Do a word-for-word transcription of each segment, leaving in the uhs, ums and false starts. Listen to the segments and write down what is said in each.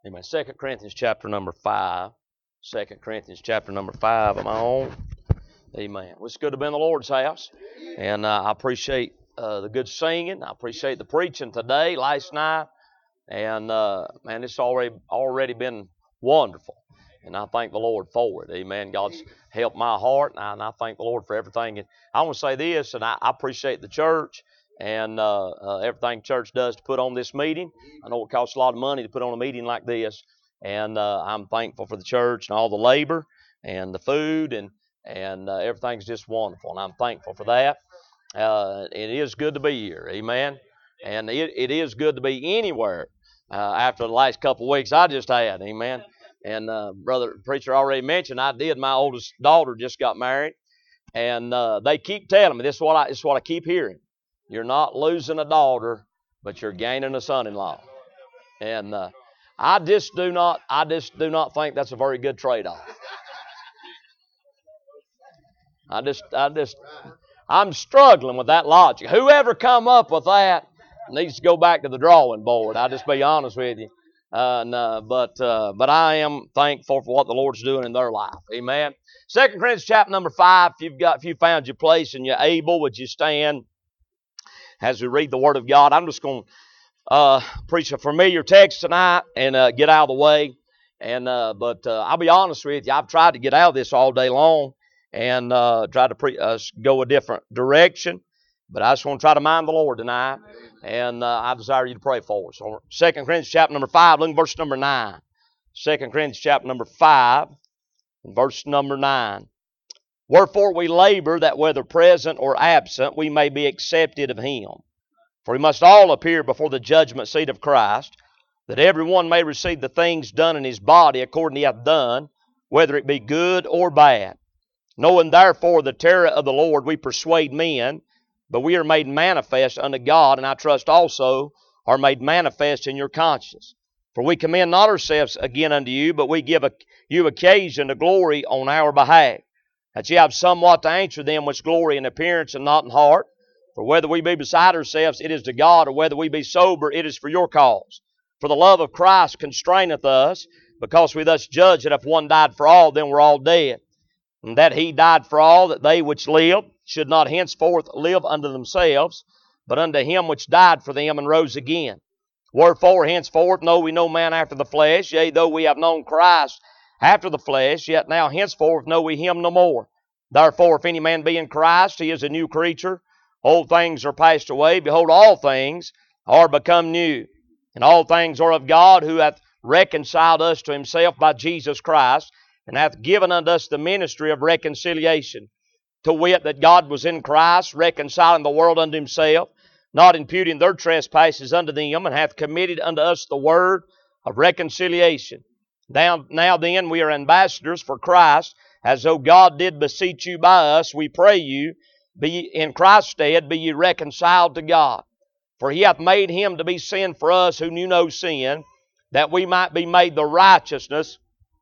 Amen. Second Corinthians chapter number five. Second Corinthians chapter number five. Am I on? Amen. Well, it's good to be in the Lord's house. And uh, I appreciate uh, the good singing. I appreciate the preaching today, last night. And, uh, man, it's already, already been wonderful. And I thank the Lord for it. Amen. God's helped my heart, and I, and I thank the Lord for everything. And I want to say this, and I, I appreciate the church and uh, uh, everything church does to put on this meeting. I know it costs a lot of money to put on a meeting like this, and uh, I'm thankful for the church and all the labor and the food, and and uh, everything's just wonderful, and I'm thankful for that. Uh, it is good to be here, amen, and it, it is good to be anywhere uh, after the last couple of weeks I just had, amen. And uh, brother preacher already mentioned I did. My oldest daughter just got married, and uh, they keep telling me this is what I this is what I keep hearing. You're not losing a daughter, but you're gaining a son-in-law. And uh, I just do not, I just do not think that's a very good trade-off. I just, I just, I'm struggling with that logic. Whoever come up with that needs to go back to the drawing board. I'll just be honest with you. Uh, and, uh, but, uh, but I am thankful for what the Lord's doing in their life. Amen. Second Corinthians chapter number five. If you've got, if you found your place and you're able, would you stand as we read the Word of God? I'm just going to uh, preach a familiar text tonight and uh, get out of the way. And uh, but uh, I'll be honest with you, I've tried to get out of this all day long and uh, try to pre- uh, go a different direction. But I just want to try to mind the Lord tonight, and uh, I desire you to pray for us. So Second Corinthians chapter number five, look at verse number nine. Second Corinthians chapter number five, verse number nine. Wherefore we labor that whether present or absent we may be accepted of Him. For we must all appear before the judgment seat of Christ, that every one may receive the things done in his body according he hath done, whether it be good or bad. Knowing therefore the terror of the Lord, we persuade men, but we are made manifest unto God, and I trust also are made manifest in your conscience. For we commend not ourselves again unto you, but we give a, you occasion to glory on our behalf, that ye have somewhat to answer them which glory in appearance and not in heart. For whether we be beside ourselves, it is to God, or whether we be sober, it is for your cause. For the love of Christ constraineth us, because we thus judge that if one died for all, then we're all dead. And that He died for all, that they which live should not henceforth live unto themselves, but unto Him which died for them and rose again. Wherefore henceforth know we no man after the flesh, yea, though we have known Christ after the flesh, yet now henceforth know we Him no more. Therefore, if any man be in Christ, he is a new creature. Old things are passed away. Behold, all things are become new. And all things are of God, who hath reconciled us to Himself by Jesus Christ, and hath given unto us the ministry of reconciliation. To wit, that God was in Christ, reconciling the world unto Himself, not imputing their trespasses unto them, and hath committed unto us the word of reconciliation. Now, now then, we are ambassadors for Christ, as though God did beseech you by us. We pray you, be in Christ's stead, be ye reconciled to God. For He hath made Him to be sin for us who knew no sin, that we might be made the righteousness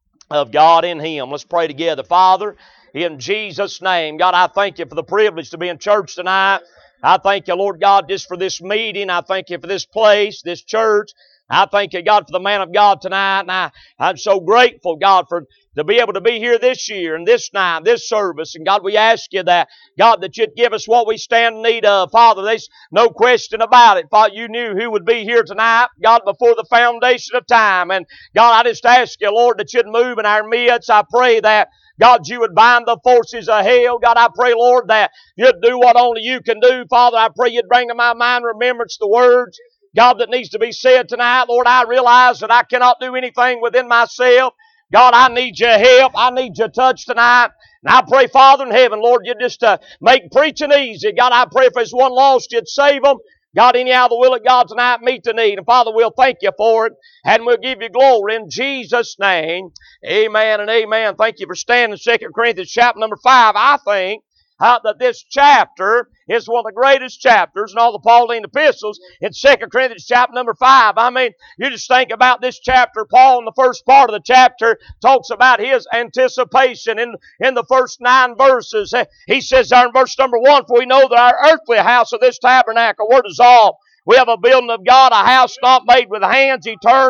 of God in Him. Let's pray together. Father, in Jesus' name, God, I thank You for the privilege to be in church tonight. I thank You, Lord God, just for this meeting. I thank You for this place, this church. I thank You, God, for the man of God tonight. And I, I'm so grateful, God, for to be able to be here this year and this night, this service. And God, we ask You that, God, that You'd give us what we stand in need of. Father, there's no question about it. Father, You knew who would be here tonight, God, before the foundation of time. And God, I just ask You, Lord, that You'd move in our midst. I pray that, God, You would bind the forces of hell. God, I pray, Lord, that You'd do what only You can do. Father, I pray You'd bring to my mind remembrance the words, God, that needs to be said tonight. Lord, I realize that I cannot do anything within myself. God, I need Your help. I need Your touch tonight. And I pray, Father in heaven, Lord, You just uh, make preaching easy. God, I pray if there's one lost, You'd save them. God, anyhow, the will of God tonight, meet the need. And Father, we'll thank You for it, and we'll give You glory in Jesus' name. Amen and amen. Thank you for standing. Second Corinthians chapter number five. I think Uh, that this chapter is one of the greatest chapters in all the Pauline epistles in Second Corinthians chapter number five. I mean, you just think about this chapter. Paul in the first part of the chapter talks about his anticipation in, in the first nine verses. He says there in verse number one, for we know that our earthly house of this tabernacle were dissolved. We have a building of God, a house not made with hands, eternal.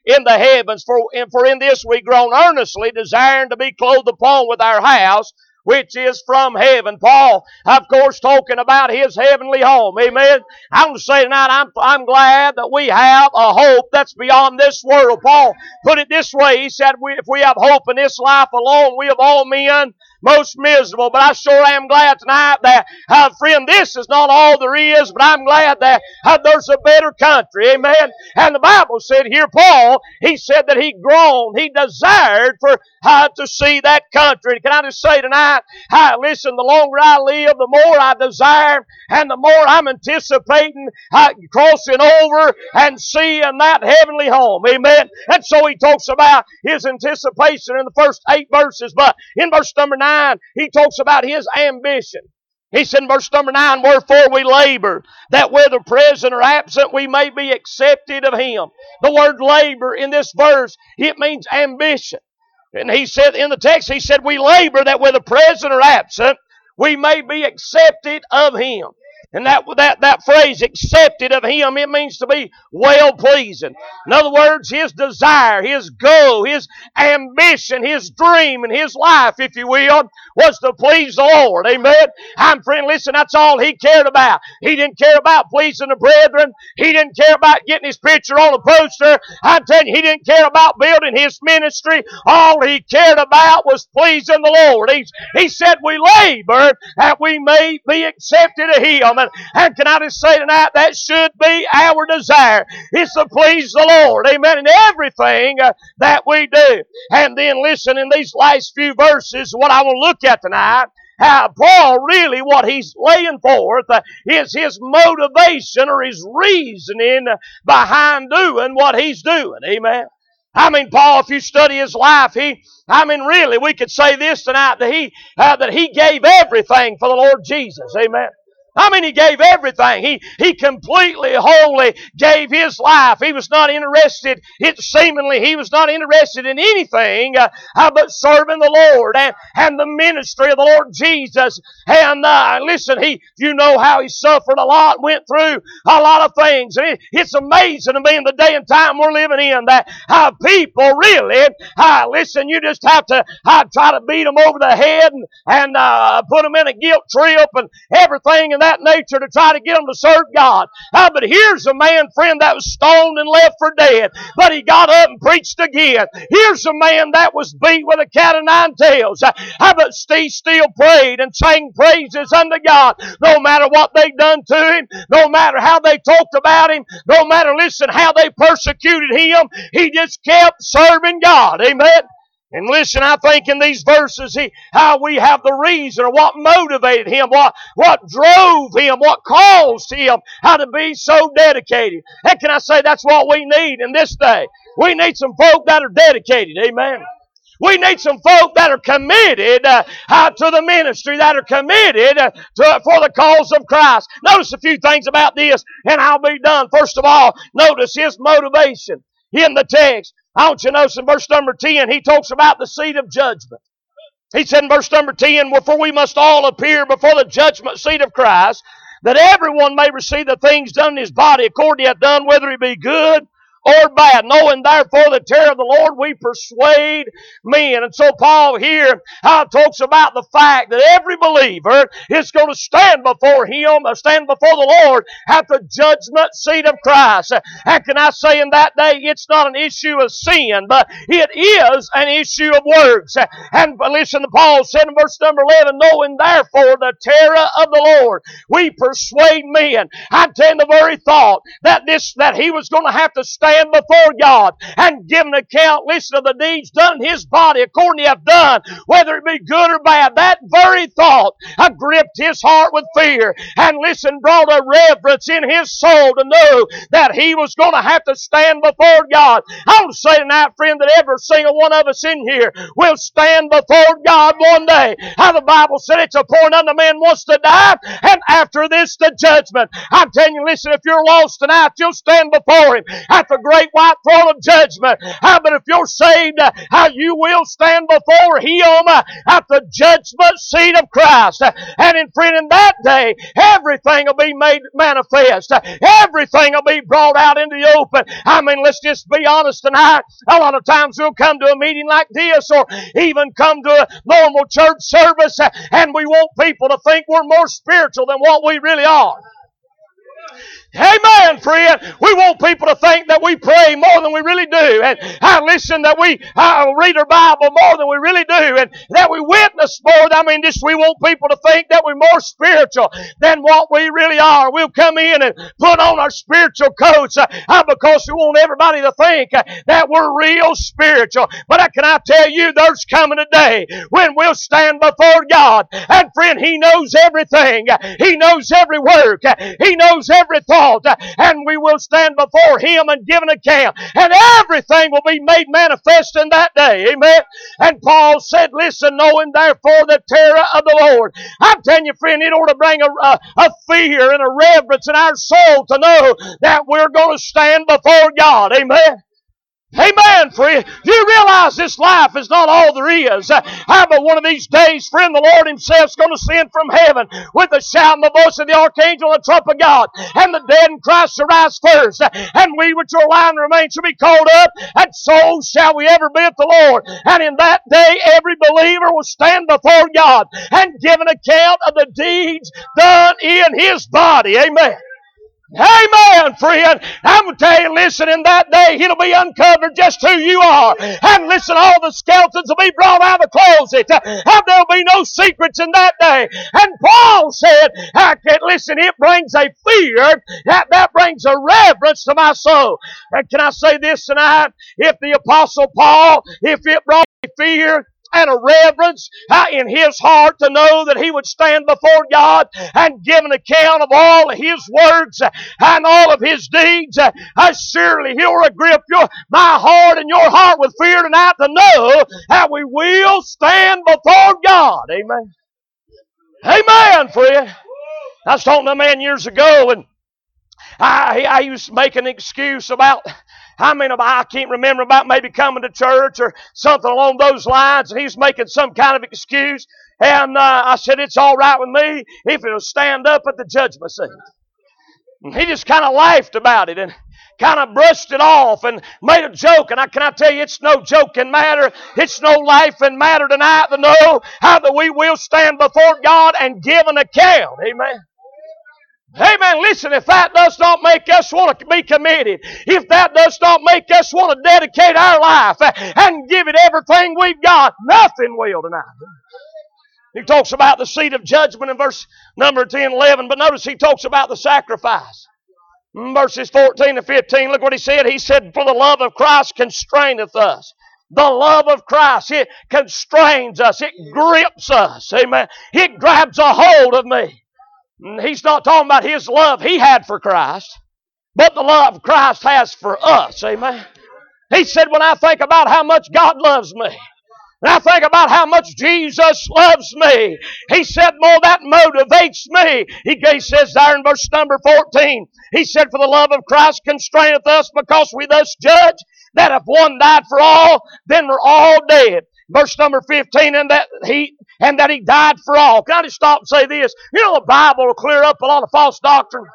in the heavens. For, and for in this we groan earnestly, desiring to be clothed upon with our house, which is from heaven. Paul, of course, talking about his heavenly home. Amen. I want to say tonight, I'm, I'm glad that we have a hope that's beyond this world. Paul put it this way. He said, we, if we have hope in this life alone, we of all men most miserable. But I sure am glad tonight that, uh, friend, this is not all there is, but I'm glad that uh, there's a better country. Amen. And the Bible said here, Paul, he said that he groaned, he desired for uh, to see that country. Can I just say tonight, uh, listen, the longer I live, the more I desire, and the more I'm anticipating uh, crossing over and seeing that heavenly home. Amen. And so he talks about his anticipation in the first eight verses, but in verse number nine, he talks about his ambition. He said in verse number nine, wherefore we labor, that whether present or absent, we may be accepted of him. The word labor in this verse, it means ambition. And he said in the text, he said, we labor that whether present or absent, we may be accepted of him. And that, that, that phrase, accepted of him, it means to be well-pleasing. In other words, his desire, his goal, his ambition, his dream, and his life, if you will, was to please the Lord. Amen. I'm friend, listen, that's all he cared about. He didn't care about pleasing the brethren. He didn't care about getting his picture on a poster. I'm telling you, he didn't care about building his ministry. All he cared about was pleasing the Lord. He, he said, we labor that we may be accepted of him. And, and can I just say tonight, that should be our desire. It's to please the Lord. Amen. In everything uh, that we do. And then listen, in these last few verses, what I will look at tonight, how Paul really, what he's laying forth uh, is his motivation or his reasoning behind doing what he's doing. Amen. I mean, Paul, if you study his life, he, I mean, really, we could say this tonight, that he, uh, that he gave everything for the Lord Jesus. Amen. I mean, he gave everything. He, he completely, wholly gave his life. He was not interested, it seemingly, he was not interested in anything uh, uh, but serving the Lord and, and the ministry of the Lord Jesus. And uh, listen, he, you know how he suffered a lot, went through a lot of things. And it, it's amazing to me in the day and time we're living in that uh, people really, uh, listen, you just have to uh, try to beat them over the head and, and uh, put them in a guilt trip and everything and that nature to try to get them to serve God. Uh, but here's a man, friend, that was stoned and left for dead, but he got up and preached again. Here's a man that was beat with a cat of nine tails, uh, uh, but he still prayed and sang praises unto God. No matter what they done to him, no matter how they talked about him, no matter, listen, how they persecuted him, he just kept serving God. Amen. And listen, I think in these verses, he, how we have the reason or what motivated him, what, what drove him, what caused him, how to be so dedicated. And can I say that's what we need in this day? We need some folk that are dedicated. Amen. We need some folk that are committed uh, uh, to the ministry, that are committed uh, to, for the cause of Christ. Notice a few things about this, and I'll be done. First of all, notice his motivation in the text. I want you to notice in verse number ten, he talks about the seat of judgment. He said in verse number ten, wherefore we must all appear before the judgment seat of Christ, that everyone may receive the things done in his body according to hath done, whether it be good or bad. Knowing therefore the terror of the Lord, we persuade men. And so Paul here uh, talks about the fact that every believer is going to stand before him, or stand before the Lord at the judgment seat of Christ. And can I say in that day, it's not an issue of sin, but it is an issue of works. And listen, Paul said in verse number eleven, knowing therefore the terror of the Lord, we persuade men. I'm telling the very thought that this, that he was going to have to stand before God and give an account, listen, of the deeds done in his body according to have done, whether it be good or bad. That very thought uh, gripped his heart with fear, and listen, brought a reverence in his soul to know that he was going to have to stand before God. I want to say tonight, friend, that every single one of us in here will stand before God one day. How the Bible said it's appointed unto man once to die, and after this the judgment. I'm telling you, listen, if you're lost tonight, you'll stand before him at the great white throne of judgment. How, but if you're saved, uh, how you will stand before Him uh, at the judgment seat of Christ. Uh, and in friend, in that day, everything will be made manifest. Uh, everything will be brought out into the open. I mean, let's just be honest tonight. A lot of times we'll come to a meeting like this, or even come to a normal church service, uh, and we want people to think we're more spiritual than what we really are. Amen, friend. We want people to think that we pray more than we really do, and I listen that we uh, read our Bible more than we really do, and that we witness more. I mean, just we want people to think that we're more spiritual than what we really are. We'll come in and put on our spiritual coats uh, uh, because we want everybody to think uh, that we're real spiritual. But uh, can I tell you, there's coming a day when we'll stand before God, and friend, He knows everything. He knows every work. He knows every thought. And we will stand before Him and give an account. And everything will be made manifest in that day. Amen. And Paul said, listen, knowing therefore the terror of the Lord. I'm telling you, friend, it ought to bring a, a, a fear and a reverence in our soul to know that we're going to stand before God. Amen. Amen, friend. You realize this life is not all there is. Uh, but one of these days, friend, the Lord Himself is going to send from heaven with the shout and the voice of the archangel and the trump of God. And the dead in Christ shall rise first. Uh, and we which are alive and remain shall be called up. And so shall we ever be at the Lord. And in that day, every believer will stand before God and give an account of the deeds done in His body. Amen. Amen, friend. I'm going to tell you, listen, in that day, it'll be uncovered just who you are. And listen, all the skeletons will be brought out of the closet. And there'll be no secrets in that day. And Paul said, I can, listen, it brings a fear, that, that brings a reverence to my soul. And can I say this tonight? If the Apostle Paul, if it brought a fear and a reverence uh, in his heart to know that he would stand before God and give an account of all of His works uh, and all of His deeds, uh, uh, surely He'll grip your, my heart and your heart with fear tonight to know that we will stand before God. Amen. Amen, friend. I was talking to a man years ago, and I, I used to make an excuse about, I mean, I can't remember, about maybe coming to church or something along those lines, and he's making some kind of excuse. And uh, I said, it's all right with me if it'll stand up at the judgment seat. And he just kind of laughed about it and kind of brushed it off and made a joke. And I can I tell you, it's no joking matter. It's no laughing matter tonight to know how that we will stand before God and give an account. Amen. Amen. Listen, if that does not make us want to be committed, if that does not make us want to dedicate our life and give it everything we've got, nothing will tonight. He talks about the seat of judgment in verse number ten, eleven, but notice he talks about the sacrifice. Verses fourteen to fifteen, look what he said. He said, for the love of Christ constraineth us. The love of Christ, it constrains us. It grips us. Amen. It grabs a hold of me. He's not talking about His love He had for Christ, but the love Christ has for us. Amen. He said, when I think about how much God loves me, and I think about how much Jesus loves me, He said, more that motivates me. He, he says there in verse number fourteen, He said, for the love of Christ constraineth us, because we thus judge that if one died for all, then we're all dead. Verse number fifteen, and that he and that he died for all. Can I just stop and say this? You know, the Bible will clear up a lot of false doctrine.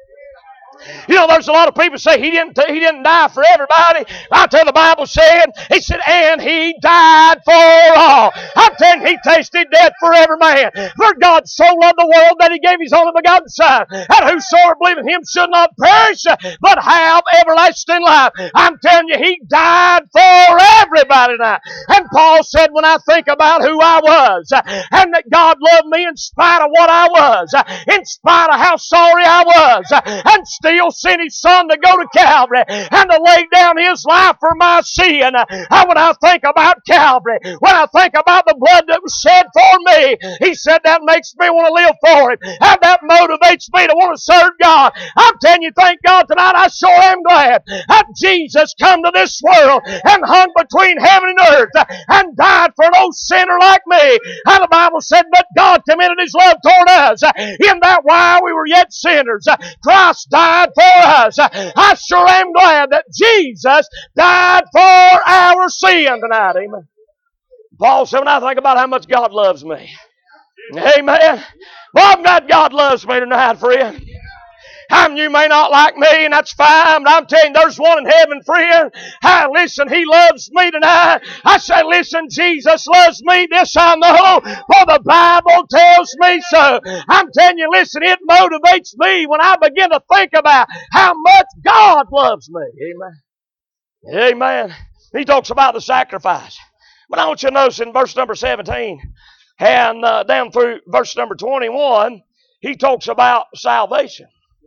You know, there's a lot of people say he didn't he didn't die for everybody. I tell you, the Bible said, He said, and He died for all. I'm telling you, He tasted death for every man. For God so loved the world that He gave His only begotten Son, that whosoever believeth in Him should not perish, but have everlasting life. I'm telling you, He died for everybody now. And Paul said, when I think about who I was, and that God loved me in spite of what I was, in spite of how sorry I was, and still He'll send His Son to go to Calvary and to lay down His life for my sin. When I think about Calvary, when I think about the blood that was shed for me, He said that makes me want to live for Him. And that motivates me to want to serve God. I'm telling you, thank God tonight, I sure am glad that Jesus come to this world and hung between between heaven and earth and died for an old sinner like me. And the Bible said, but God commended His love toward us in that while we were yet sinners, Christ died for us. I sure am glad that Jesus died for our sin tonight. Amen. Paul said, when I think about how much God loves me. Amen. Well, I'm glad God loves me tonight, friend. And you may not like me, and that's fine, but I'm telling you, there's one in heaven, friend. Hey, listen, He loves me tonight. I say, listen, Jesus loves me. This I know, for the Bible tells me so. I'm telling you, listen, it motivates me when I begin to think about how much God loves me. Amen. Amen. He talks about the sacrifice. But I want you to notice in verse number seventeen and uh, down through verse number twenty-one, he talks about salvation.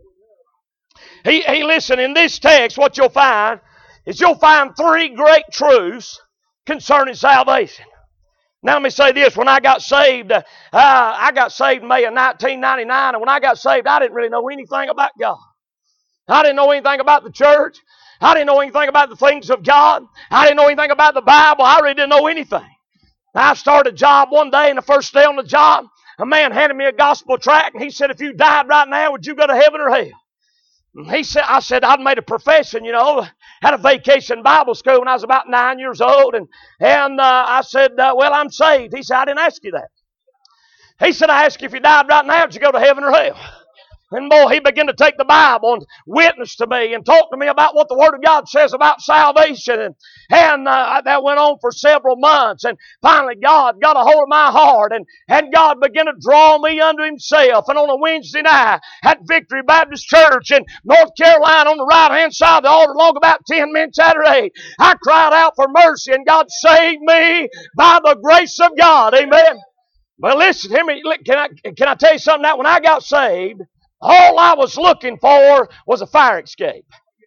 He, he listen, in this text, what you'll find is you'll find three great truths concerning salvation. Now let me say this. When I got saved, uh, I got saved in May of nineteen ninety-nine, and when I got saved, I didn't really know anything about God. I didn't know anything about the church. I didn't know anything about the things of God. I didn't know anything about the Bible. I really didn't know anything. I started a job one day, and the first day on the job, a man handed me a gospel tract, and he said, if you died right now, would you go to heaven or hell? And he said, I said, I'd made a profession, you know, had a vacation Bible school when I was about nine years old, and, and uh, I said, uh, well, I'm saved. He said, I didn't ask you that. He said, I asked you if you died right now, would you go to heaven or hell? And boy, he began to take the Bible and witness to me and talk to me about what the Word of God says about salvation. And, and uh, that went on for several months. And finally, God got a hold of my heart. And, and God began to draw me unto Himself. And on a Wednesday night at Victory Baptist Church in North Carolina on the right-hand side of the altar, long about ten minutes after eight, I cried out for mercy. And God saved me by the grace of God. Amen. Well, listen, hear me. Can I, can I tell you something? That when I got saved, all I was looking for was a fire escape.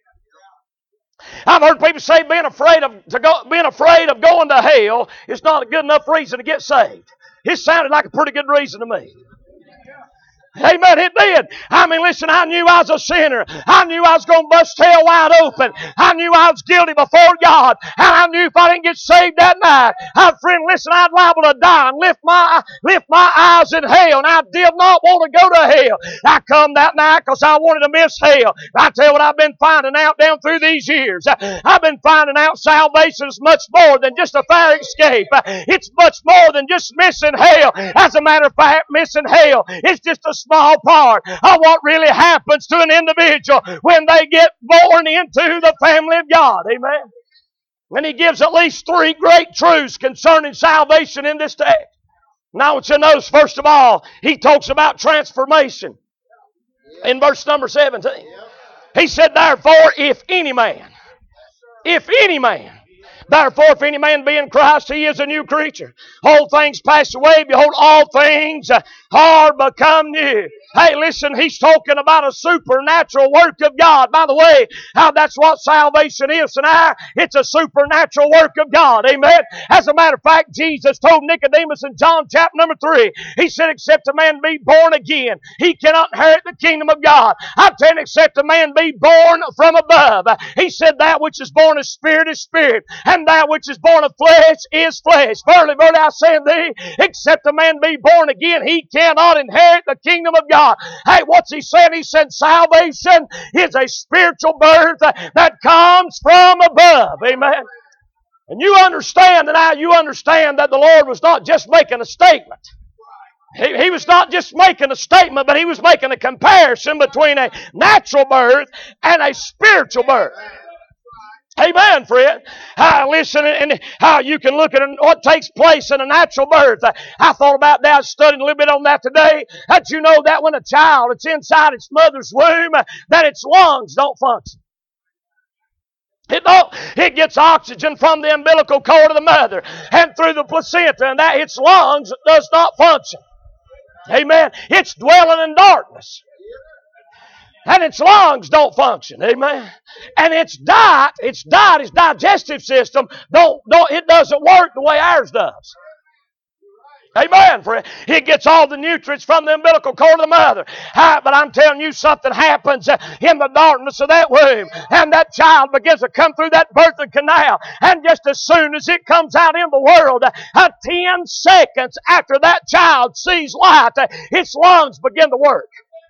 I've heard people say being afraid of to go, being afraid of going to hell is not a good enough reason to get saved. It sounded like a pretty good reason to me. Amen, it did. I mean, listen, I knew I was a sinner. I knew I was going to bust hell wide open. I knew I was guilty before God. And I knew if I didn't get saved that night, I, friend, listen, I'd liable to die and lift my, lift my eyes in hell. And I did not want to go to hell. I come that night because I wanted to miss hell. I tell you what I've been finding out down through these years. I've been finding out salvation is much more than just a fire escape. It's much more than just missing hell. As a matter of fact, missing hell is just a small part of what really happens to an individual when they get born into the family of God. Amen. And he gives at least three great truths concerning salvation in this text. Now, I want you to notice, first of all, he talks about transformation in verse number seventeen. He said, therefore, if any man, if any man, therefore, if any man be in Christ, he is a new creature. Old things pass away. Behold, all things are become new. Hey, listen, he's talking about a supernatural work of God. By the way, how that's what salvation is tonight. It's a supernatural work of God. Amen. As a matter of fact, Jesus told Nicodemus in John chapter number three, He said, except a man be born again, he cannot inherit the kingdom of God. I'm telling you, except a man be born from above. He said, that which is born of spirit is spirit, and that which is born of flesh is flesh. Verily, verily, I say unto thee, except a man be born again, he cannot inherit the kingdom of God. Hey, what's he saying? He said salvation is a spiritual birth that comes from above. Amen. And you understand that now you understand that the Lord was not just making a statement. He, he was not just making a statement, but He was making a comparison between a natural birth and a spiritual birth. Amen, friend. Uh, listen, and how you can look at what takes place in a natural birth. Uh, I thought about that, studying a little bit on that today. That you know that when a child is inside its mother's womb, uh, that its lungs don't function. It don't. It gets oxygen from the umbilical cord of the mother and through the placenta, and that its lungs does not function. Amen. It's dwelling in darkness. And its lungs don't function. Amen. And its diet, its diet, its digestive system, don't, don't, it doesn't work the way ours does. Amen, friend. It gets all the nutrients from the umbilical cord of the mother. Ah, but I'm telling you, something happens uh, in the darkness of that womb. And that child begins to come through that birthing canal. And just as soon as it comes out in the world, uh, ten seconds after that child sees light, uh, its lungs begin to work.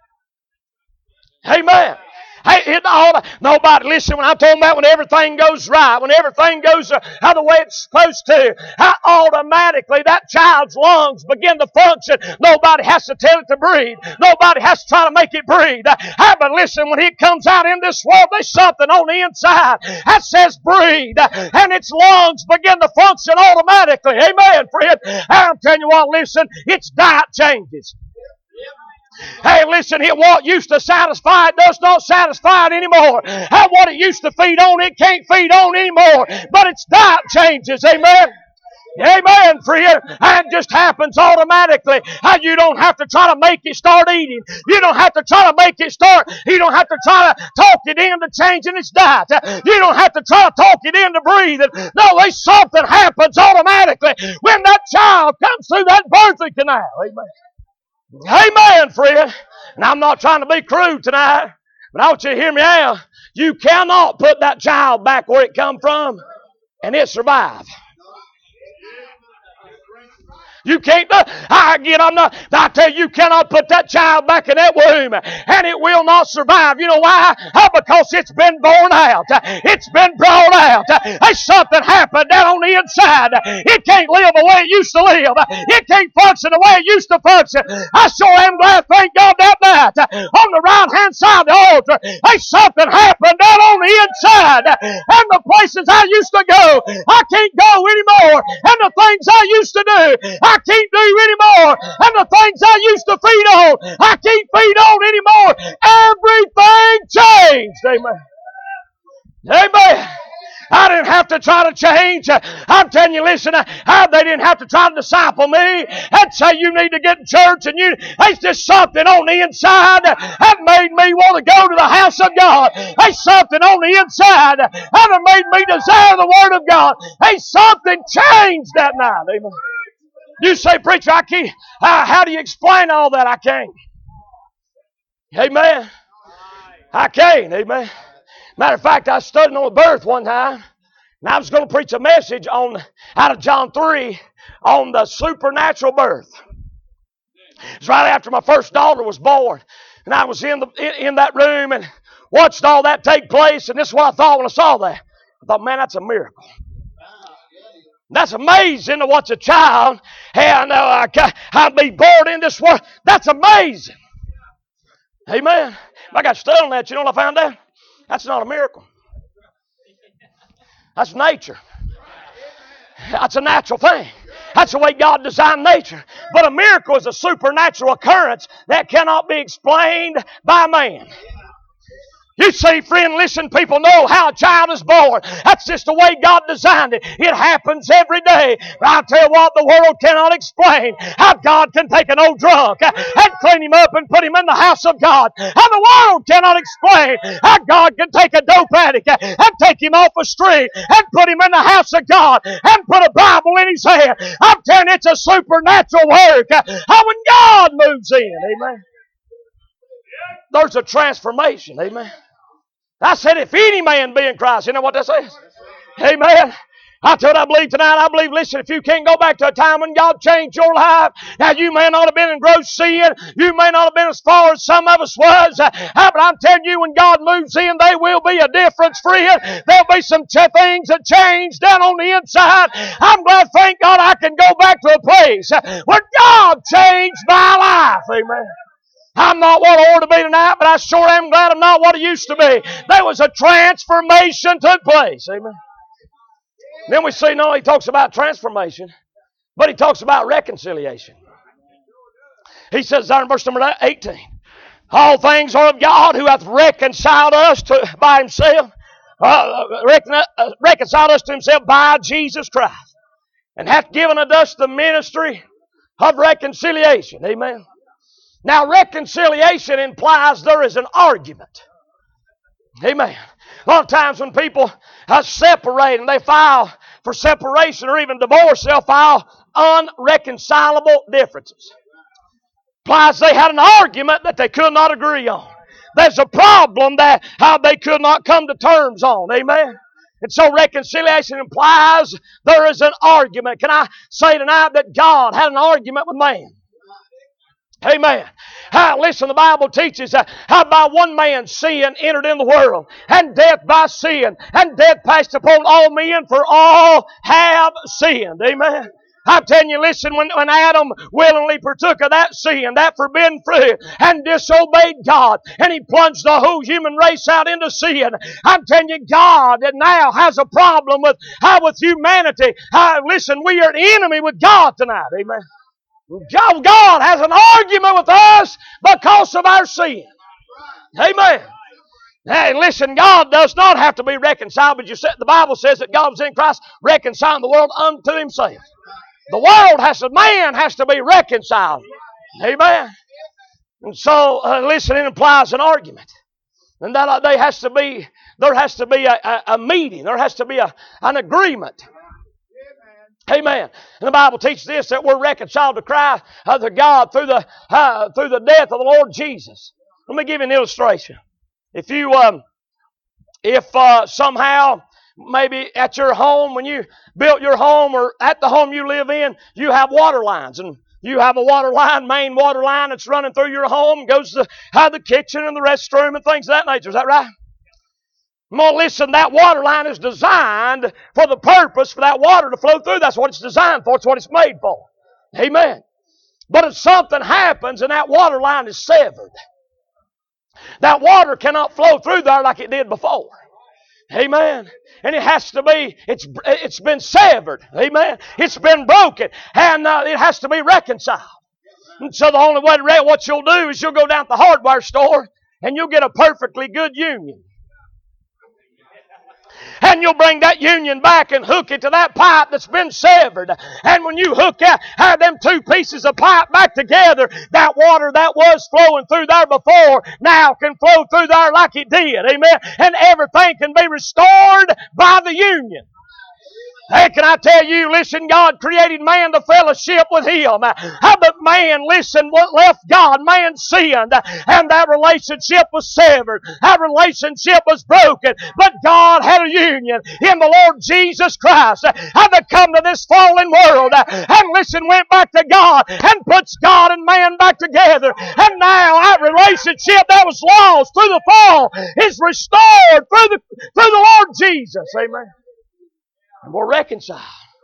Amen. Hey, it all, nobody, listen, when I'm talking about when everything goes right, when everything goes uh, how the way it's supposed to, how automatically that child's lungs begin to function. Nobody has to tell it to breathe. Nobody has to try to make it breathe. Uh, but listen, when it comes out in this world, there's something on the inside that says breathe, uh, and its lungs begin to function automatically. Amen, friend. I'm telling you what, listen, its diet changes. Hey, listen, it what used to satisfy it does not satisfy it anymore. And what it used to feed on, it can't feed on anymore. But its diet changes. Amen. Amen, friend. And it just happens automatically. And you don't have to try to make it start eating. You don't have to try to make it start. You don't have to try to talk it into changing its diet. You don't have to try to talk it into breathing. No, there's something happens automatically when that child comes through that birthing canal. Amen. Amen, friend. And I'm not trying to be crude tonight, but I want you to hear me out. You cannot put that child back where it come from and it survive. You can't, I get, I'm not, I tell you, you cannot put that child back in that womb and it will not survive. You know why? Because it's been born out. It's been brought out. There's something happened down on the inside. It can't live the way it used to live. It can't function the way it used to function. I sure am glad, thank God, that night on the right hand side of the altar, there's something happened down on the inside. And the places I used to go, I can't go anymore. And the things I used to do, I can't do anymore. And the things I used to feed on, I can't feed on anymore. Everything changed. Amen. Amen. I didn't have to try to change. I'm telling you, listen, I, they didn't have to try to disciple me and say you need to get in church. And you, there's just something on the inside that made me want to go to the house of God. There's something on the inside that made me desire the Word of God. There's something changed that night. Amen. You say, preacher, I can't. Uh, how do you explain all that? I can't. Amen. I can't. Amen. Matter of fact, I was studying on the birth one time, and I was going to preach a message on out of John three on the supernatural birth. It was right after my first daughter was born, and I was in the in, in that room and watched all that take place. And this is what I thought when I saw that. I thought, man, that's a miracle. That's amazing to watch a child. Hey, I know I can't, I'll be born in this world. That's amazing. Amen. If I got studied on that, you know what I found out? That's not a miracle. That's nature. That's a natural thing. That's the way God designed nature. But a miracle is a supernatural occurrence that cannot be explained by man. You see, friend, listen, people know how a child is born. That's just the way God designed it. It happens every day. But I'll tell you what, the world cannot explain how God can take an old drunk and clean him up and put him in the house of God. How the world cannot explain how God can take a dope addict and take him off the street and put him in the house of God and put a Bible in his hand. I'm telling you, it's a supernatural work. How when God moves in, amen. There's a transformation, amen. I said, if any man be in Christ, you know what that says? Amen. I told you I believe tonight, I believe, listen, if you can't go back to a time when God changed your life, now you may not have been in gross sin, you may not have been as far as some of us was, uh, but I'm telling you, when God moves in, there will be a difference, friend. There'll be some ch- things that change down on the inside. I'm glad, thank God, I can go back to a place where God changed my life. Amen. I'm not what I ought to be tonight, but I sure am glad I'm not what I used to be. There was a transformation took place. Amen. Then we see, no, he talks about transformation, but he talks about reconciliation. He says there in verse number eighteen, all things are of God who hath reconciled us to, by himself, uh, recon, uh, reconciled us to himself by Jesus Christ, and hath given unto us the ministry of reconciliation. Amen. Now, reconciliation implies there is an argument. Amen. A lot of times when people uh, separate and they file for separation or even divorce, they'll file unreconcilable differences. Implies they had an argument that they could not agree on. There's a problem that how they could not come to terms on. Amen. And so reconciliation implies there is an argument. Can I say tonight that God had an argument with man? Amen. How, listen, the Bible teaches uh, how by one man's sin entered in the world, and death by sin, and death passed upon all men, for all have sinned. Amen. I'm telling you, listen, when, when Adam willingly partook of that sin, that forbidden fruit, and disobeyed God, and he plunged the whole human race out into sin, I'm telling you, God that now has a problem with, uh, with humanity. Uh, listen, we are an enemy with God tonight. Amen. God, God has an argument with us because of our sin. Amen. Hey, listen, God does not have to be reconciled, but you said, the Bible says that God was in Christ reconciling the world unto Himself. The world has to, man has to be reconciled. Amen. And so, uh, listen, it implies an argument. And that uh, there has to be, there has to be a, a, a meeting. There has to be a, an agreement. Amen. And the Bible teaches this, that we're reconciled to Christ, uh, to God through the uh, through the death of the Lord Jesus. Let me give you an illustration. If you, um, if uh, somehow, maybe at your home, when you built your home or at the home you live in, you have water lines, and you have a water line, main water line that's running through your home, goes to uh, the kitchen and the restroom and things of that nature. Is that right? Well, listen, that water line is designed for the purpose for that water to flow through. That's what it's designed for. It's what it's made for. Amen. But if something happens and that water line is severed, that water cannot flow through there like it did before. Amen. And it has to be, it's it's been severed. Amen. It's been broken. And uh, it has to be reconciled. And so the only way to re- what you'll do is you'll go down to the hardware store and you'll get a perfectly good union. And you'll bring that union back and hook it to that pipe that's been severed. And when you hook out, have them two pieces of pipe back together, that water that was flowing through there before now can flow through there like it did. Amen. And everything can be restored by the union. Hey, can I tell you, listen, God created man to fellowship with Him. How but man, listen, what left God? Man sinned, and that relationship was severed. That relationship was broken. But God had a union in the Lord Jesus Christ. Had to come to this fallen world, and listen, went back to God, and puts God and man back together. And now that relationship that was lost through the fall is restored through the, through the Lord Jesus. Amen. And we're reconciled.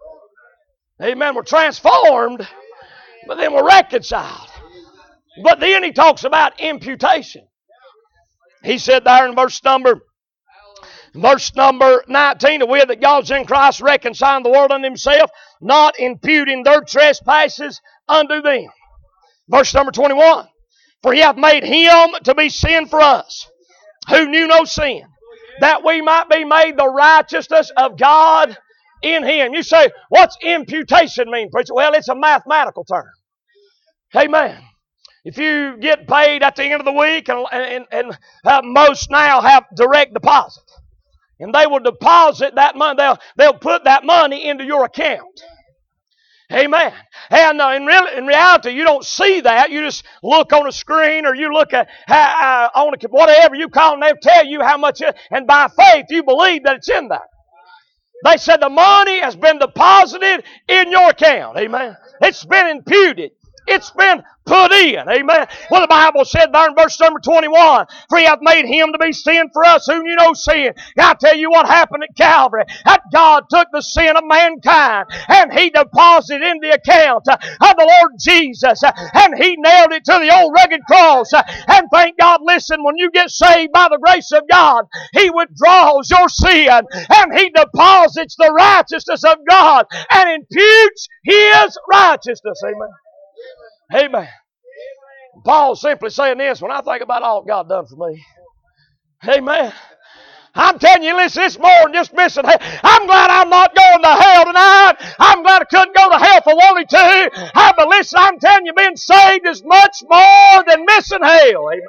Amen. We're transformed, but then we're reconciled. But then he talks about imputation. He said there in verse number, verse number nineteen, that we that God's in Christ reconciling the world unto Himself, not imputing their trespasses unto them. Verse number twenty-one, for He hath made Him to be sin for us, who knew no sin, that we might be made the righteousness of God in Him. You say, what's imputation mean, preacher? Well, it's a mathematical term. Amen. If you get paid at the end of the week, and, and, and uh, most now have direct deposit, and they will deposit that money, they'll, they'll put that money into your account. Amen. And uh, in, real, in reality, you don't see that. You just look on a screen, or you look at uh, on a, whatever you call, and they'll tell you how much it, and by faith you believe that it's in there. They said the money has been deposited in your account. Amen. It's been imputed. It's been put in. Amen. Well, the Bible said there in verse number twenty-one, for He hath made Him to be sin for us who knew no sin. I'll tell you what happened at Calvary. That God took the sin of mankind and He deposited in the account of the Lord Jesus, and He nailed it to the old rugged cross. And thank God, listen, when you get saved by the grace of God, He withdraws your sin and He deposits the righteousness of God and imputes His righteousness. Amen. Amen. Paul's simply saying this, when I think about all God done for me. Amen. I'm telling you, listen, it's more than just missing hell. I'm glad I'm not going to hell tonight. I'm glad I couldn't go to hell if I wanted to. I, but listen, I'm telling you, being saved is much more than missing hell. Amen.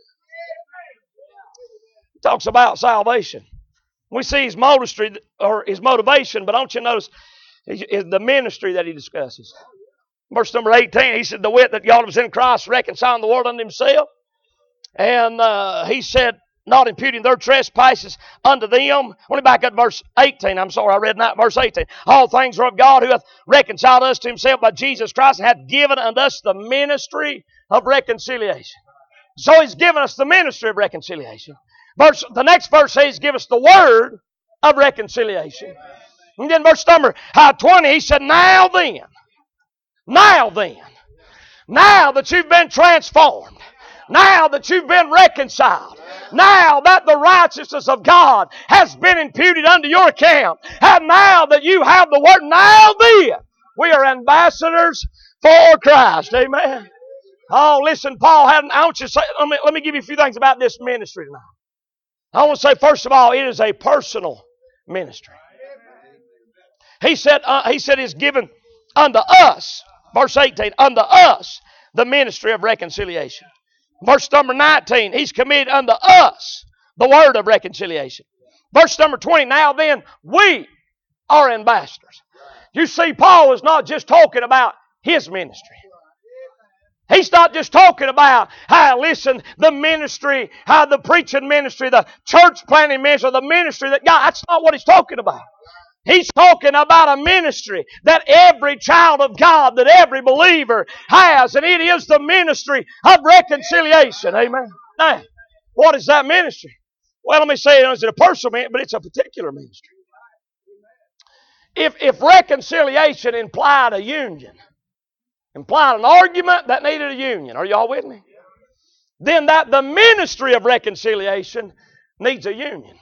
He talks about salvation. We see his motivation, or his motivation, but don't you notice Is the ministry that he discusses. Verse number eighteen, he said, the wit that God was in Christ, reconciling the world unto himself. And uh, he said, not imputing their trespasses unto them. Let me back up to verse eighteen. I'm sorry, I read that verse eighteen. All things are of God, who hath reconciled us to himself by Jesus Christ, and hath given unto us the ministry of reconciliation. So he's given us the ministry of reconciliation. Verse, the next verse says he's given us the word of reconciliation. And then verse number twenty, he said, now then, now then, now that you've been transformed, now that you've been reconciled, now that the righteousness of God has been imputed unto your account, and now that you have the word, now then, we are ambassadors for Christ. Amen. Oh, listen, Paul had, I want you to say, let me, let me give you a few things about this ministry tonight. I want to say, first of all, it is a personal ministry. He said, uh, he said, is given unto us, verse eighteen, unto us the ministry of reconciliation. Verse number nineteen, he's committed unto us the word of reconciliation. Verse number twenty, now then, we are ambassadors. You see, Paul is not just talking about his ministry. He's not just talking about, how, listen, the ministry, how the preaching ministry, the church planting ministry, the ministry that God, that's not what he's talking about. He's talking about a ministry that every child of God, that every believer has, and it is the ministry of reconciliation. Amen. Now, what is that ministry? Well, let me say, is it a personal ministry, but it's a particular ministry. If, if reconciliation implied a union, implied an argument that needed a union, are y'all with me? Then that the ministry of reconciliation needs a union.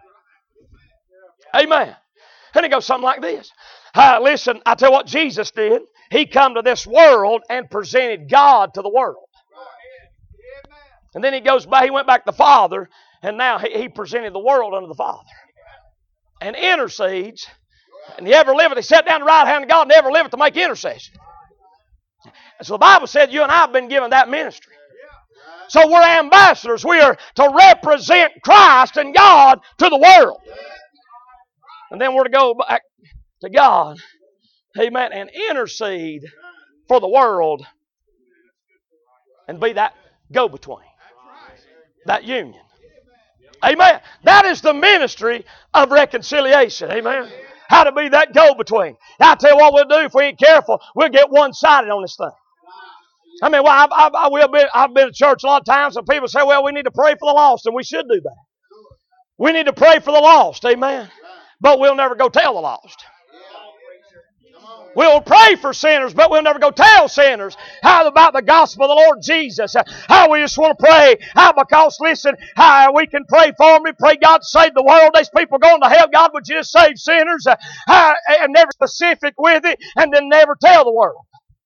Amen. And it goes something like this. Uh, listen, I tell you what Jesus did. He come to this world and presented God to the world. And then he goes back, he went back to the Father, and now he, he presented the world unto the Father. And intercedes. And he ever liveth, he sat down the right hand of God and ever liveth to make intercession. And so the Bible said you and I have been given that ministry. So we're ambassadors. We are to represent Christ and God to the world. And then we're to go back to God, amen, and intercede for the world and be that go-between, that union. Amen. That is the ministry of reconciliation. Amen. How to be that go-between. Now, I'll tell you what we'll do if we ain't careful. We'll get one-sided on this thing. I mean, well, I've, I've, I will be, I've been to church a lot of times and people say, well, we need to pray for the lost, and we should do that. We need to pray for the lost. Amen. But we'll never go tell the lost. We'll pray for sinners, but we'll never go tell sinners how about the gospel of the Lord Jesus. How we just want to pray. How because, listen, how we can pray for them. We pray God save the world. There's people going to hell. God, would you just save sinners? How, and never specific with it, and then never tell the world.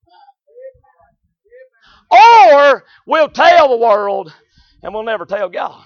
Or we'll tell the world, and we'll never tell God.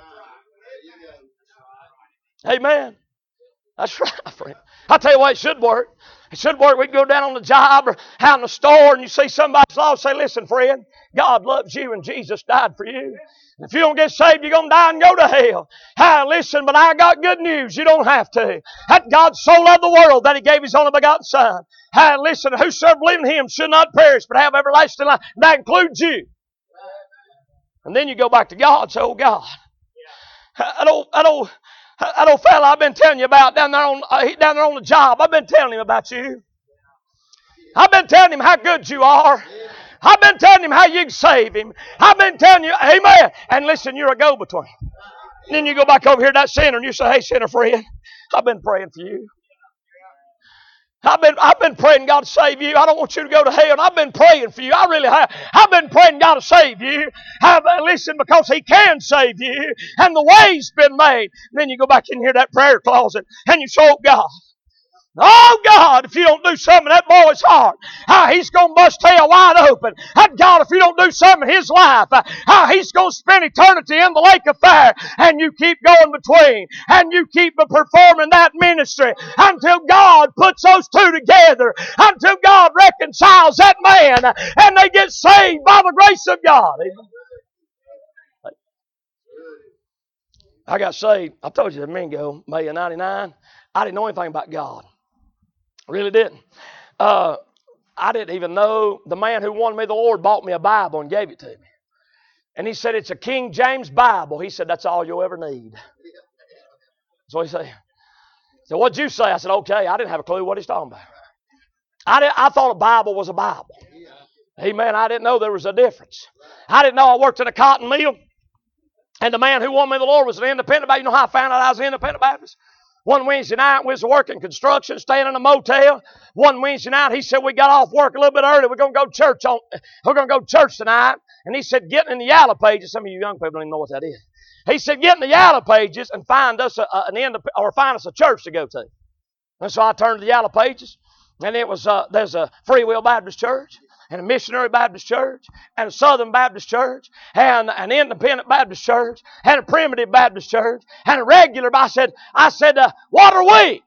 Amen. That's right, friend. I'll tell you what, it should work. It should work. We can go down on the job or out in the store and you see somebody's lost. Say, listen, friend, God loves you and Jesus died for you. If you don't get saved, you're going to die and go to hell. Hi, listen, but I got good news. You don't have to. That God so loved the world that He gave His only begotten Son. Hi, listen, whosoever believes in Him should not perish but have everlasting life. That includes you. And then you go back to God and say, oh, God, I don't, I don't, That old fella I've been telling you about down there on uh, down there on the job, I've been telling him about you. I've been telling him how good you are. I've been telling him how you can save him. I've been telling you, amen. And listen, you're a go-between. And then you go back over here to that sinner and you say, hey, sinner friend, I've been praying for you. I've been, I've been praying God to save you. I don't want you to go to hell. And I've been praying for you. I really have. I've been praying God to save you. I've, listen, because He can save you. And the way's been made. And then you go back in here to that prayer closet and you say, oh, God. Oh, God, if you don't do something in that boy's heart, how he's going to bust hell wide open. That God, if you don't do something in his life, how he's going to spend eternity in the lake of fire. And you keep going between. And you keep performing that ministry until God puts those two together. Until God reconciles that man. And they get saved by the grace of God. I got saved, I told you a minute ago, May of ninety-nine. I didn't know anything about God. Really didn't. Uh, I didn't even know the man who wanted me the Lord bought me a Bible and gave it to me. And he said, it's a King James Bible. He said, that's all you'll ever need. So he said, so what'd you say? I said, okay. I didn't have a clue what he's talking about. I, didn't, I thought a Bible was a Bible. Amen. I didn't know there was a difference. I didn't know I worked in a cotton mill. And the man who wanted me the Lord was an independent Baptist. You know how I found out I was an independent Baptist? One Wednesday night, we was working construction, staying in a motel. One Wednesday night, he said, we got off work a little bit early. We're going to go to church on, we're going to go to church tonight. And he said, get in the Yellow Pages. Some of you young people don't even know what that is. He said, get in the Yellow Pages and find us a, a, an end, or find us a church to go to. And so I turned to the Yellow Pages, and it was uh, there's a Free Will Baptist Church, and a Missionary Baptist Church, and a Southern Baptist Church, and an Independent Baptist Church, and a Primitive Baptist Church, and a regular. I said, I said, uh, what are we?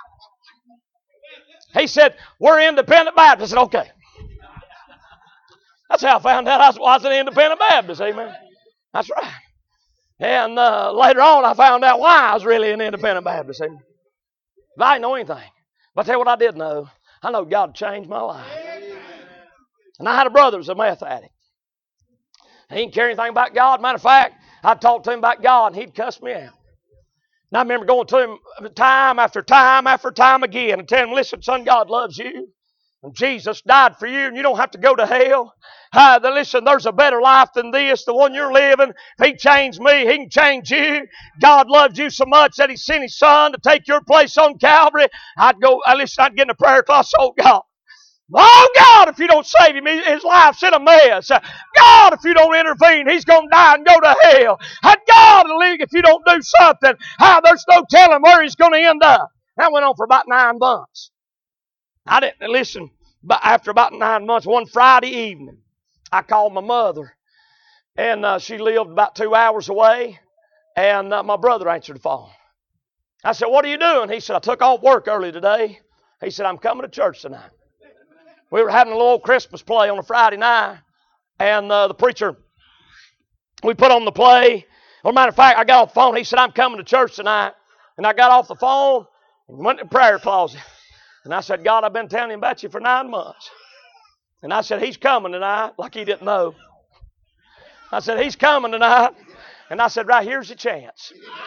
He said, we're Independent Baptists. I said, okay. That's how I found out I was, I was an Independent Baptist. Amen. That's right. And uh, later on, I found out why I was really an Independent Baptist. Amen. But I didn't know anything. But I tell you what I did know. I know God changed my life. And I had a brother who was a meth addict. He didn't care anything about God. Matter of fact, I talked to him about God, and he'd cuss me out. And I remember going to him time after time after time again and telling him, listen, son, God loves you. And Jesus died for you, and you don't have to go to hell. Uh, listen, there's a better life than this, the one you're living. If He changed me, He can change you. God loves you so much that He sent His Son to take your place on Calvary. I'd go, I listen, I'd get in a prayer class, oh God. Oh God, if you don't save him, his life's in a mess. God, if you don't intervene, he's going to die and go to hell. God, if you don't do something, how there's no telling where he's going to end up. That went on for about nine months. I didn't listen. But after about nine months, one Friday evening, I called my mother, and uh, she lived about two hours away, and uh, my brother answered the phone. I said, what are you doing? He said, I took off work early today. He said, I'm coming to church tonight. We were having a little Christmas play on a Friday night, and uh, the preacher, we put on the play. As a matter of fact, I got off the phone. He said, I'm coming to church tonight. And I got off the phone and went in the prayer closet. And I said, God, I've been telling him about you for nine months. And I said, he's coming tonight, like he didn't know. I said, he's coming tonight. And I said, right here's your chance.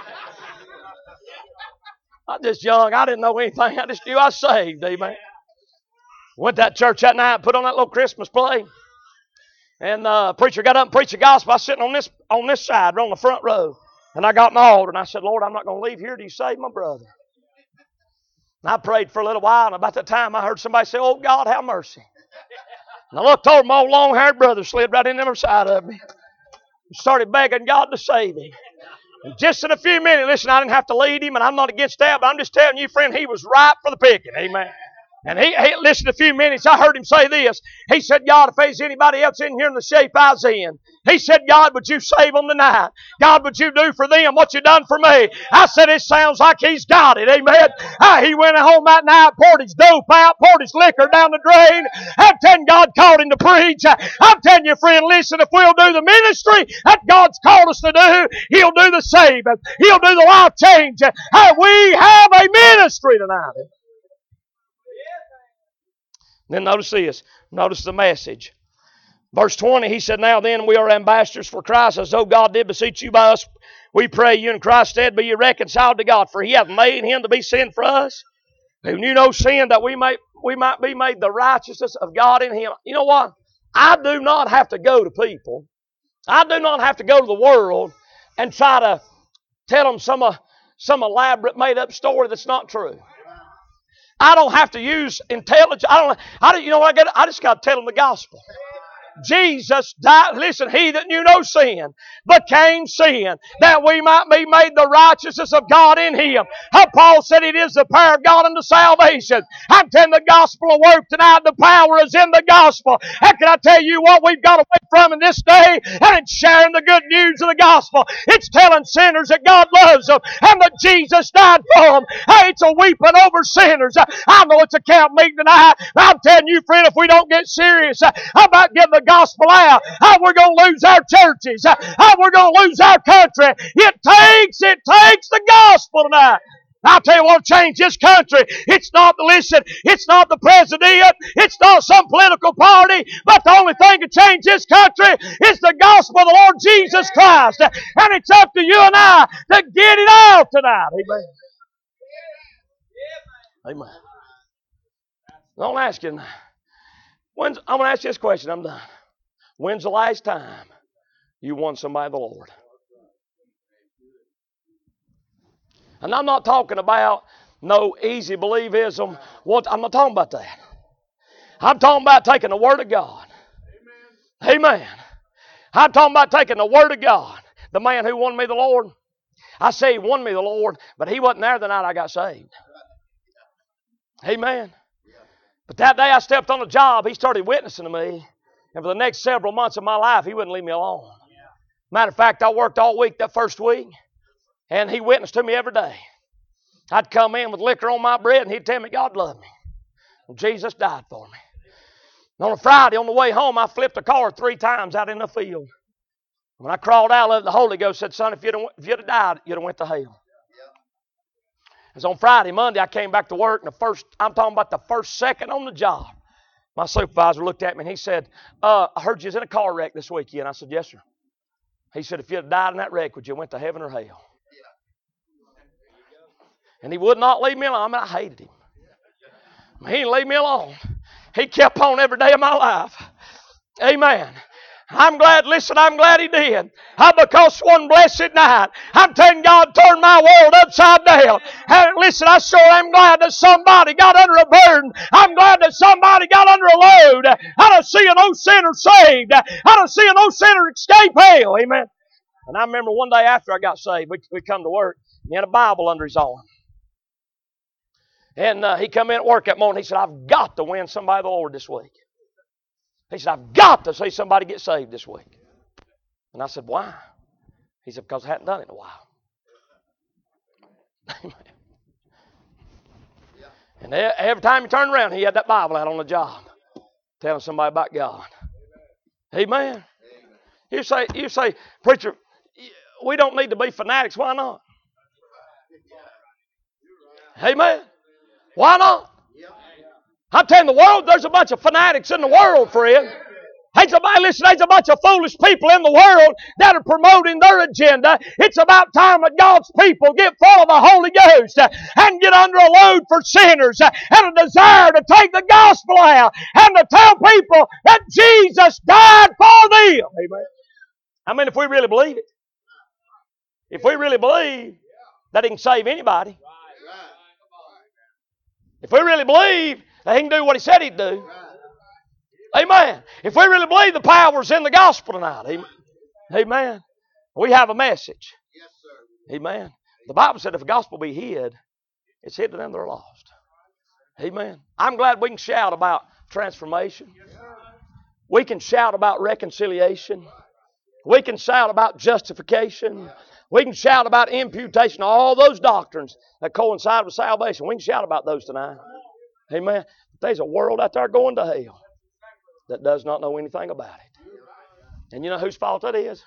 I was just young. I didn't know anything. I just knew I was saved. Amen. Went to that church that night, put on that little Christmas play. And the uh, preacher got up and preached the gospel. I was sitting on this, on this side, on the front row. And I got in the altar and I said, Lord, I'm not going to leave here till you save my brother. And I prayed for a little while, and about that time I heard somebody say, oh, God, have mercy. And I looked over, my old long-haired brother slid right in the other side of me. And started begging God to save him. And just in a few minutes, listen, I didn't have to lead him, and I'm not against that, but I'm just telling you, friend, he was ripe for the picking. Amen. And he, he listened a few minutes, I heard him say this. He said, God, if there's anybody else in here in the shape I was in, he said, God, would you save them tonight? God, would you do for them what you done for me? I said, it sounds like he's got it. Amen. Ah, he went home that night, poured his dope out, poured his liquor down the drain. I'm telling God called him to preach. I'm telling you, friend, listen, if we'll do the ministry that God's called us to do, he'll do the saving. He'll do the life changing. Ah, we have a ministry tonight. Then notice this. Notice the message. Verse twenty, he said, now then we are ambassadors for Christ, as though God did beseech you by us. We pray you in Christ's stead be you reconciled to God, for he hath made him to be sin for us, who knew no sin, that we may we might be made the righteousness of God in him. You know what? I do not have to go to people. I do not have to go to the world and try to tell them some, uh, some elaborate made-up story that's not true. I don't have to use intelligence. I don't. I don't. You know what I got? I just got to tell them the gospel. Jesus died. Listen, he that knew no sin became sin, that we might be made the righteousness of God in him. How Paul said it is the power of God unto salvation. I'm telling the gospel of work tonight. The power is in the gospel. And can I tell you what we've got away from in this day? And it's sharing the good news of the gospel. It's telling sinners that God loves them and that Jesus died for them. Hey, it's a weeping over sinners. I know it's a camp meeting tonight. I'm telling you, friend, if we don't get serious about getting the gospel out, how we're going to lose our churches, how we're going to lose our country. It takes, it takes the gospel tonight. I'll tell you what will change this country. It's not the, listen, it's not the president. It's not some political party. But the only thing to change this country is the gospel of the Lord Jesus Christ. And it's up to you and I to get it out tonight. Amen. Amen. Don't ask you. When's, I'm going to ask you this question. I'm done. When's the last time you won somebody the Lord? And I'm not talking about no easy believism. What, I'm not talking about that. I'm talking about taking the Word of God. Amen. Amen. I'm talking about taking the Word of God. The man who won me the Lord, I say he won me the Lord, but he wasn't there the night I got saved. Amen. But that day I stepped on a job, he started witnessing to me. And for the next several months of my life, he wouldn't leave me alone. Matter of fact, I worked all week that first week. And he witnessed to me every day. I'd come in with liquor on my bread and he'd tell me God loved me. And Jesus died for me. And on a Friday on the way home, I flipped a car three times out in the field. When I crawled out of it, the Holy Ghost said, son, if you'd have, if you'd have died, you'd have went to hell. It was on Friday. Monday, I came back to work, and the first, I'm talking about the first second on the job, my supervisor looked at me and he said, uh, I heard you was in a car wreck this weekend. I said, yes, sir. He said, if you'd have died in that wreck, would you have went to heaven or hell? And he would not leave me alone. I mean, I hated him. He didn't leave me alone. He kept on every day of my life. Amen. I'm glad, listen, I'm glad he did. How because one blessed night, I'm telling God, turned my world upside down. And listen, I sure am glad that somebody got under a burden. I'm glad that somebody got under a load. I don't see no sinner saved. I don't see no sinner escape hell. Amen. And I remember one day after I got saved, we, we come to work, and he had a Bible under his arm. And uh, he come in at work that morning. He said, I've got to win somebody the Lord this week. He said, I've got to see somebody get saved this week. And I said, why? He said, because I hadn't done it in a while. And every time he turned around, he had that Bible out on the job, telling somebody about God. Amen. Amen. You say, you say, preacher, we don't need to be fanatics. Why not? Amen. Why not? I'm telling the world, there's a bunch of fanatics in the world, friend. Hey, somebody listen, there's a bunch of foolish people in the world that are promoting their agenda. It's about time that God's people get full of the Holy Ghost and get under a load for sinners and a desire to take the gospel out and to tell people that Jesus died for them. Amen. I mean, if we really believe it, if we really believe that He can save anybody, if we really believe that He can do what He said He'd do, amen. If we really believe the power's in the gospel tonight, amen. Amen. We have a message. Yes, sir. Amen. The Bible said if the gospel be hid, it's hid to them that are lost. Amen. I'm glad we can shout about transformation. We can shout about reconciliation. We can shout about justification. We can shout about imputation. All those doctrines that coincide with salvation. We can shout about those tonight. Amen. There's a world out there going to hell that does not know anything about it. And you know whose fault that is?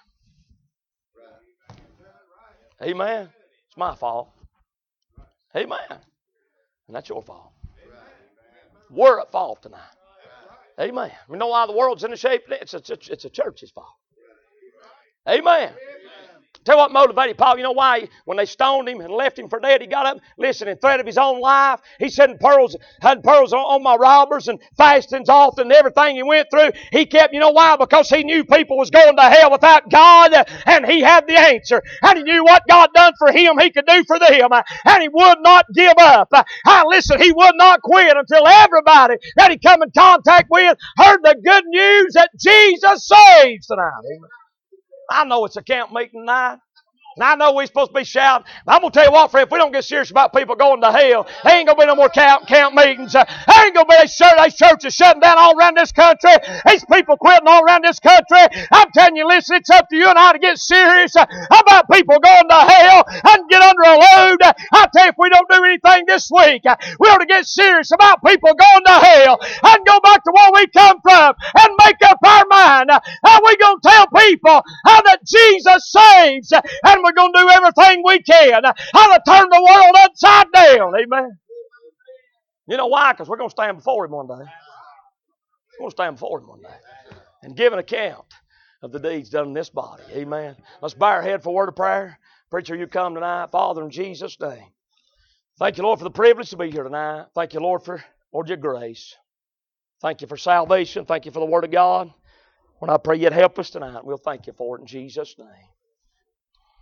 Amen. It's my fault. Amen. And that's your fault. We're at fault tonight. Amen. You know why the world's in the shape it's a, it's a, it's a church's fault. Amen. Tell you what motivated Paul. You know why? When they stoned him and left him for dead, he got up, listen, in threat of his own life. He said, pearls, had pearls on, on my robbers and fastings often and everything he went through. He kept, you know why? Because he knew people was going to hell without God, and he had the answer. And he knew what God done for him, he could do for them. And he would not give up. I listen, he would not quit until everybody that he come in contact with heard the good news that Jesus saves tonight. Amen. I know it's a camp meeting tonight. And I know we're supposed to be shouting. I'm going to tell you what, friend, if we don't get serious about people going to hell, there ain't going to be no more camp, camp meetings. There ain't going to be a church, these churches shutting down all around this country. These people quitting all around this country. I'm telling you, listen, it's up to you and I to get serious about people going to hell and get under a load. I tell you, if we don't do anything this week, we ought to get serious about people going to hell and go back to where we come from and make up our mind. How we going to tell people how that Jesus saves, and we're going to do everything we can how to turn the world upside down. Amen. You know why? Because we're going to stand before Him one day. We're going to stand before Him one day and give an account of the deeds done in this body. Amen. Let's bow our head for a word of prayer. Preacher, you come tonight. Father, in Jesus' name. Thank you, Lord, for the privilege to be here tonight. Thank you, Lord, for Lord, your grace. Thank you for salvation. Thank you for the Word of God. When I pray you'd help us tonight, we'll thank you for it in Jesus' name.